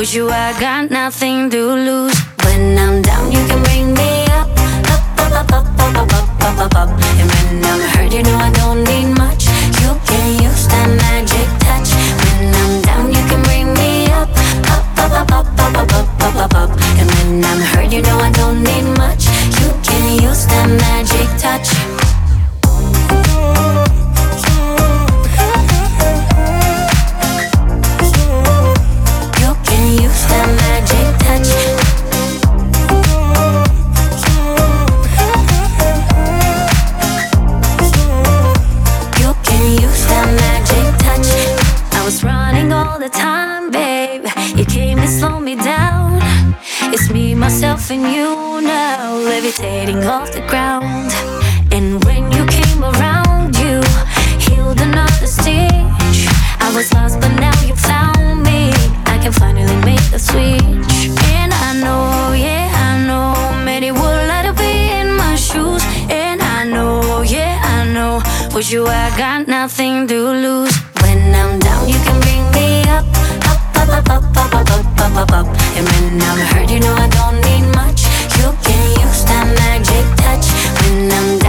With you I got nothing to lose. When I'm down you can bring me up, up, up, up, up, up, up, up, up, up. And when I'm hurt you know I don't need much. You can use that magic touch. When I'm down you can bring me up, up, up, up, up, up, up, up, up, up, up. And when I'm hurt you know I don't need much. You can use that magic touch. All the time, babe, you came to slow me down. It's me, myself, and you now, levitating off the ground. And when you came around, you healed another stitch. I was lost, but now you found me. I can finally make the switch. And I know, yeah, I know, many would like to be in my shoes. And I know, yeah, I know, with you I got nothing to lose. When I'm down, you can bring me up, up, up, up, up, up, up, up, up, up, up. And when I'm hurt, you know I don't need much. You can use that magic touch. When I'm